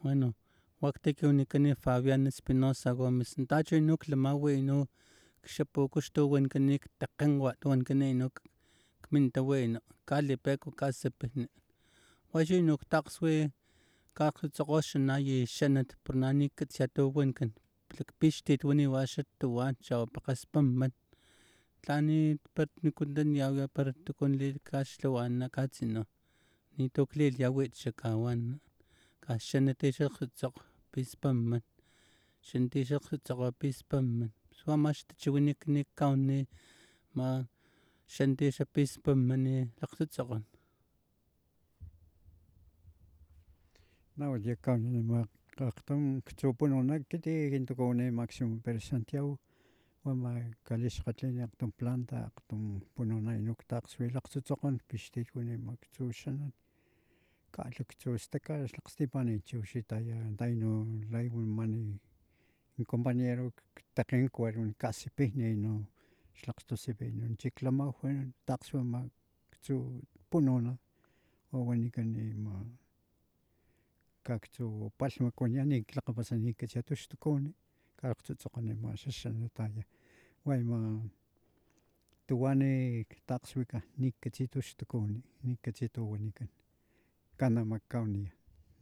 Bueno, waktik unikani Fabián Espinosa Gómez ntacho inuk lamawi inu kxapukuxtu wenkanik takenwat wenkani inuk kmintawino kalipeko kasipihni wachi inuk taqswi kaktsokgoxana yi xanat purnani katsiatu wenkan lakpixtit wani waxa tuwan chawapakgaspaman tlani pernikuntan yawya para tukun kaxtlawana katsinu nituk lilyawit xakawan kaxanati xa kgatsokg pispaman xanati xa kgatsokgo pispaman pus ama xtachiwinik nik kawani ma xanati xa pispaman lakgtsutsokgon. Nawat kawani akgtum ktsupununa ekiti kintukuni Maximo Perez Santiago wa ama kalixkgatlini akgtum planta akgtum pununa inu ktakgswi lakgtsutsokgon pixtit wani ama ktsu xanat kalhaktsu staka xlakgstipani chiwix taya tayanu lay wanamani compañero takgen kuwar kasipijni ino xlakgtusipin chik lamaw takgswi ama ktsu pununa wa wanikani ama kaktsu palhmak waniyan niklakgapasa nikatsiatu xtukuni kalakgtsutsokgoni ama xaxanat taya wa ima tuwani takgswika nikatsitu xtukuni nikatsi tu wanikan kana ama kawaniyan.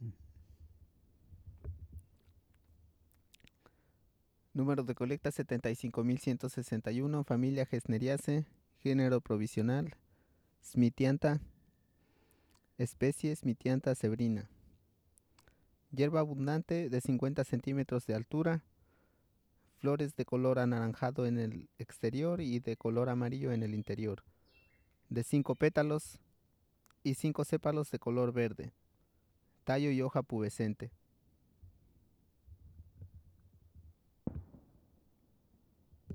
Número de colecta 75,161, familia Gesneriaceae, género provisional, Smithiantha, especie Smithiantha zebrina. Hierba abundante de 50 centímetros de altura, flores de color anaranjado en el exterior y de color amarillo en el interior, de 5 pétalos y 5 sépalos de color verde, tallo y hoja pubescente.